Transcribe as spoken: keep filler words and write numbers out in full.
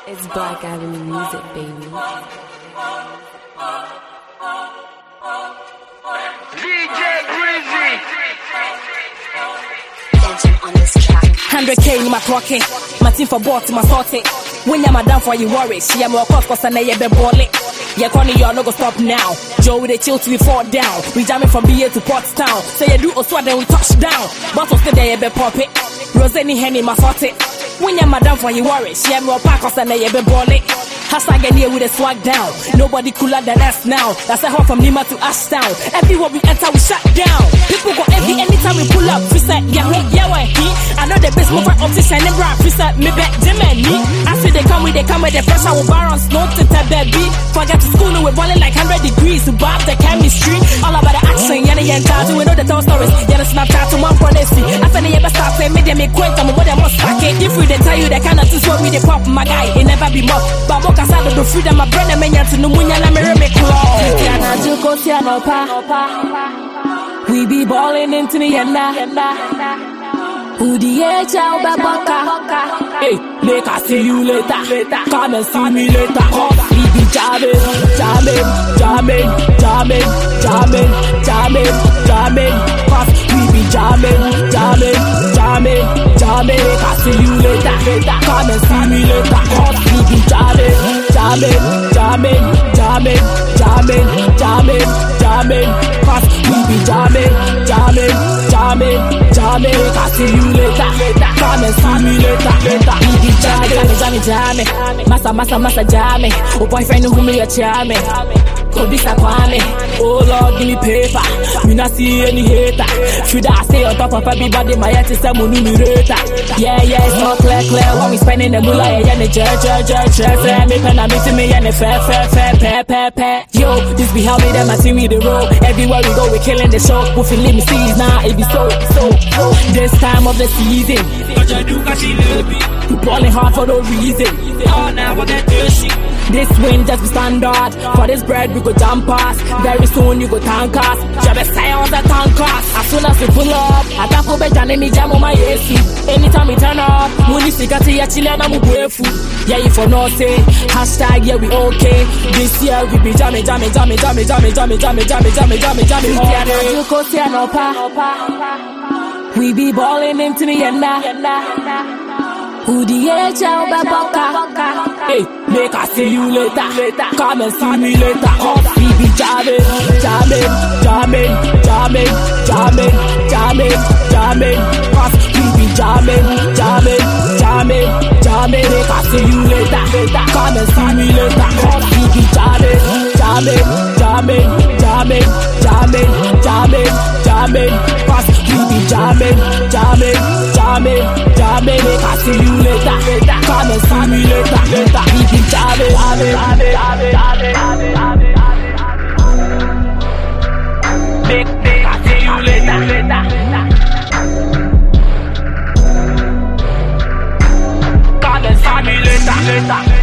It's Black Avenue Music, baby. D J Greasy. Dancing on this track. one hundred K in my pocket, my team for bought my sorted. When you're madam for you worry, she am more cost cause I know you be balling. Yeah, Connie, y'all no go stop now. Joe with a chill till we fall down. We jamming from B A to Portstown. Say you do a swat then we touch down. But still there you be pop it. Rosanny Henny my sorted. When you're madam for you worry, she am more pack cause I know you be balling. Hashtag get here with a swag down. Nobody cooler than us now. That's a hop from Lima to Ashtown. Everywhere we enter, we shut down. People go envy anytime we pull up. Free set, yeah, yeah, yeah, he. I know the best mover of the shining bra. Free set, me back, Jim and me. I see they come with, they come with the pressure. With barons, no to tell baby. Forget to school, we're boiling like one hundred degrees. To bar the chemistry. All about the action, yeah, yeah, yeah. We know the tall stories. Yeah, the Snapchat to one policy. I said, yeah, but start saying, me, they make quick. I'm more than most packet. If we they tell you, they cannot just what we they pop, my guy. It never be much. But Casado do freedom, my brother menya to no munya na mere me claw. Tiana to go tiana pa. We be balling into the yenda. Who the edge out baboka? Hey, make I see you later. Come and see me later. We be jamming, jamming, jamming, jamming, jamming, jamming, jamming. Cause we be jamming, jamming, jamming, jamming. Make I see you later. Come and see me later. Cause we be jamming, jamming, jamming, jamming, jamming, jamming, jamming. Cause we be jamming, jamming, jamming, jamming. Make I see you later. Come and see me later. We be jamming, jamming, jamming, jamming. Massa, massa, massa, jamming. Oh boyfriend who me a jamming. Kodisa kwame. Oh Lord, give me paper. Me not see any hater. Should I stay on top of everybody? My head is a numerator. Yeah, yeah, it's not clear, clear. When we spending the moolah, yeah, the jar, jar, jar, jar. Fair, me pen, I'm meeting me, and the fair, fair, fair, fair, fair, fair. Yo, this be how me them, I see me the road. Everywhere we go, we killing the show. We feel me seas now, it be so, so, so. This time of the season, we balling hard for no reason. Oh, now what that dirty. This win just be standard. For this bread we go jump past. Very soon you go tank us. Jabba say on the tank us. As soon as we pull up, I can't go back and me jam on my A C. Anytime we turn up, money stick at the chile and I'm grateful. Yeah, if for nothing, hashtag yeah we okay. This year we be jamming, jamming, jamming, jamming, jamming, jamming, jamming, jamming, jamming, jamming, jamming. You go see an opa. We be balling into the yenda. Who the edge out baboka? Hey, make I see you later. Come and see me later. Cause we be jamming, jamming, jamming, jamming, jamming, jamming, jamming. Cause we be jamming, jamming, jamming, jamming. Make I see you later. Come and see me later. Cause we be jamming, jamming, jamming, jamming, jamming, jamming, jamming. Cause we be jamming, jamming, jamming, jamming. Make I see you later. Come and see me later. We be jamming, jamming, jamming, jamming, jamming. Make, make I see you later. Come and see me later.